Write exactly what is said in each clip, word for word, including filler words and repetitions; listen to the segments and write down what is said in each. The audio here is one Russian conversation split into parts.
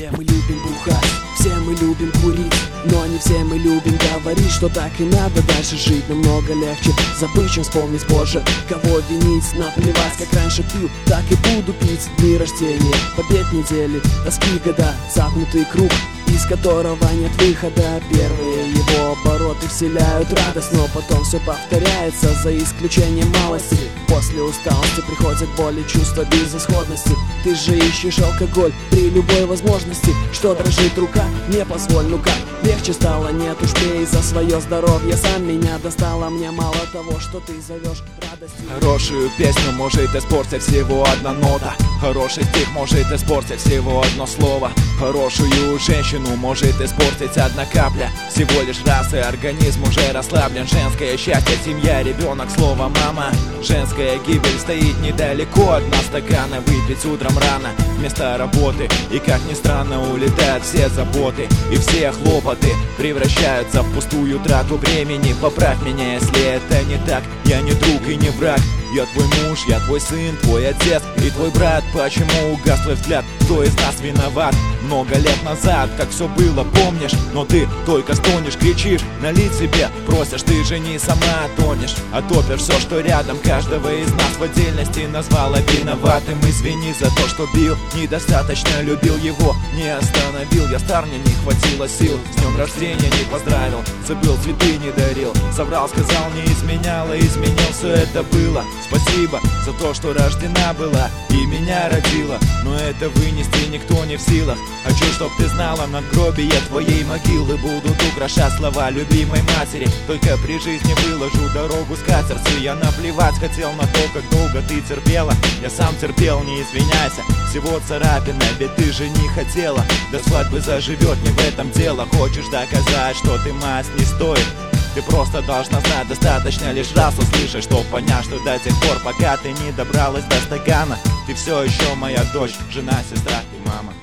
Все мы любим бухать, все мы любим курить, но не все мы любим говорить, что так и надо дальше жить. Намного легче забыть, чем вспомнить позже. Кого винить, наплевать, как раньше пил, так и буду пить. Дни рождения, побед недели, тоски года, замкнутый круг, из которого нет выхода. Первые его обороты вселяют радость, но потом все повторяется, за исключением малости. После усталости приходят боли, чувство безысходности. Ты же ищешь алкоголь при любой возможности. Что дрожит рука, не позволь, ну как легче стало, нет уж пей за свое здоровье. Сам меня достало, мне мало того, что ты зовешь радостью. Хорошую песню может испортить всего одна нота. Хороший стих может испортить всего одно слово. Хорошую женщину может испортить одна капля. Всего лишь раз, и организм уже расслаблен. Женское счастье, семья, ребенок, слово мама. Женская гибель стоит недалеко. Одна стакана выпить утром рано вместо работы. И как ни странно, улетают все заботы, и все хлопоты превращаются в пустую трату времени. Поправь меня, если это не так. Я не друг и не враг. Я твой муж, я твой сын, твой отец и твой брат. Почему угас твой взгляд? Кто из нас виноват? Много лет назад, как все было, помнишь? Но ты только стонешь, кричишь, налить себе просишь. Ты же не сама тонешь, а топишь все, что рядом. Каждого из нас в отдельности назвала виноватым. Извини за то, что бил, недостаточно любил его, не остановил. Я стар, мне не хватило сил. С днем рождения не поздравил, забыл, цветы не дарил. Соврал, сказал, не изменяла, изменил, все это было. Спасибо за то, что рождена была и меня родила, но это вынести никто не в силах. Хочу, чтоб ты знала, надгробие твоей могилы будут украшать слова любимой матери. Только при жизни выложу дорогу скатертью. Я наплевать хотел на то, как долго ты терпела. Я сам терпел, не извиняйся, всего царапина, ведь ты же не хотела. До свадьбы заживет, не в этом дело. Хочешь доказать, что ты мать не стоит? Ты просто должна знать, достаточно лишь раз услышать, чтоб понять, что до тех пор, пока ты не добралась до стакана, ты все еще моя дочь, жена, сестра и мама.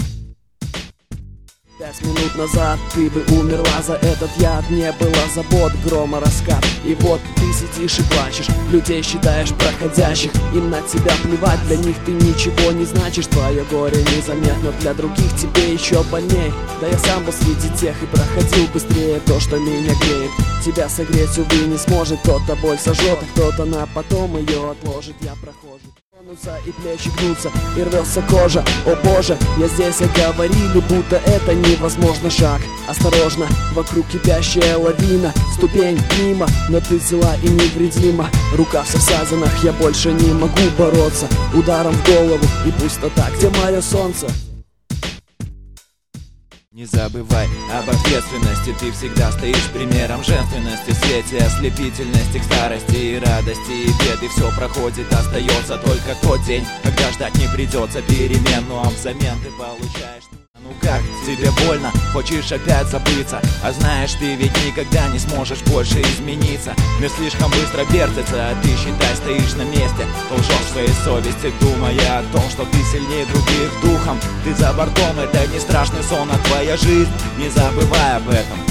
Пять минут назад ты бы умерла за этот яд. Не было забот, грома раскат. И вот ты сидишь и плачешь, людей считаешь проходящих. Им на тебя плевать, для них ты ничего не значишь. Твое горе незаметно, для других тебе еще больней. Да я сам был среди тех и проходил быстрее то, что меня греет. Тебя согреть, увы, не сможет. Кто-то боль сожжет, а кто-то на потом ее отложит. Я прохожий. И плечи гнутся, и рвется кожа. О боже, я здесь, а говорили, будто это невозможно. Шаг, осторожно, вокруг кипящая лавина. Ступень мимо, но ты цела и невредима. Рука вся в ссадинах, я больше не могу бороться. Ударом в голову и пустота, где мое солнце. Не забывай об ответственности, ты всегда стоишь примером женственности. В свете ослепительности к старости и радости и беды. Все проходит, остается только тот день, когда ждать не придется перемен. Ну а взамен ты получаешь... Ну как, тебе больно, хочешь опять забыться, а знаешь, ты ведь никогда не сможешь больше измениться. Мир слишком быстро вертится, а ты, считай, стоишь на месте. Лжешь своей совести, думая о том, что ты сильнее других духом. Ты за бортом, это не страшный сон, а твоя жизнь. Не забывай об этом.